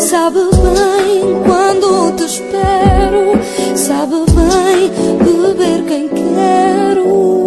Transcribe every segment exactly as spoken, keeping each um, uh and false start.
sabe bem quando te espero, sabe bem beber quem quero.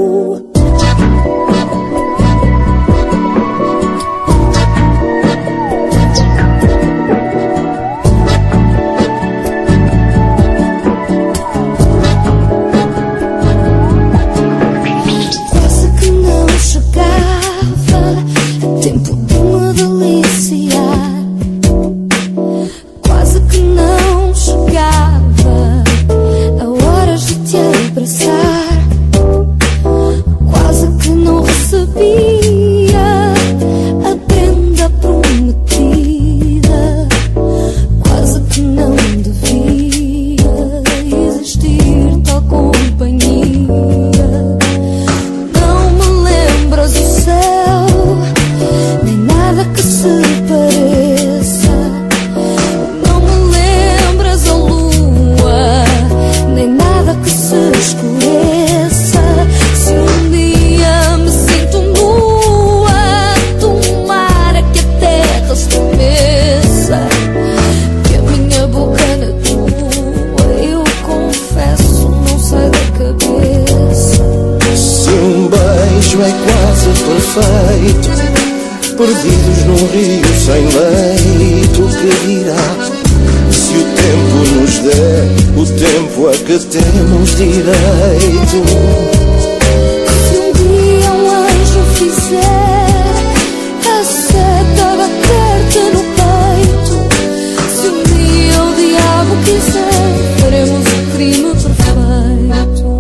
É quase perfeito, perdidos num rio sem leito. Que dirá se o tempo nos der o tempo a que temos direito? Se um dia um anjo fizer a seta bater-te no peito, se um dia o diabo quiser, faremos o crime perfeito.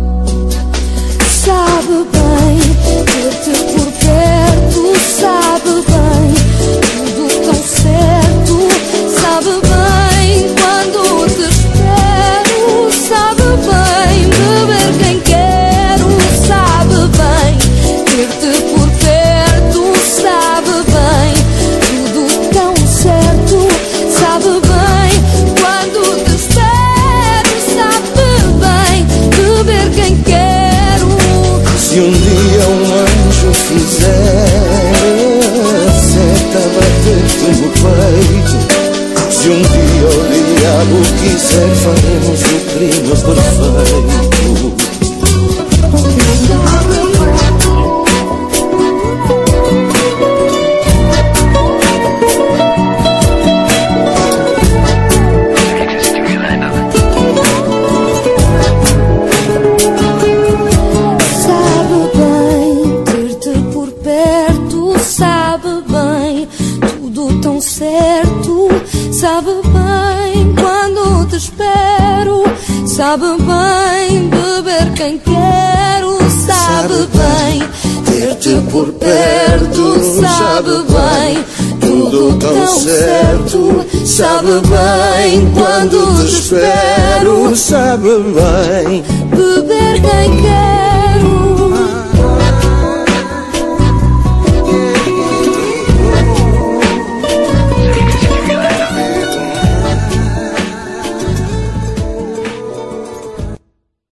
Sabe bem ter-te por perto, sabe bem tudo tão certo, sabe bem quando te espero, sabe bem beber quem quero, sabe bem ter-te por perto, sabe bem tudo tão certo, sabe bem quando te espero, sabe bem beber quem quero. Se um dia um anjo fizer a seta bater-te no peito, se um dia o diabo quiser, faremos o crime perfeito. Certo, sabe bem quando te espero, sabe bem beber quem quero, sabe bem ter-te por perto, sabe bem tudo tão certo, sabe bem quando te espero, sabe bem beber quem quero.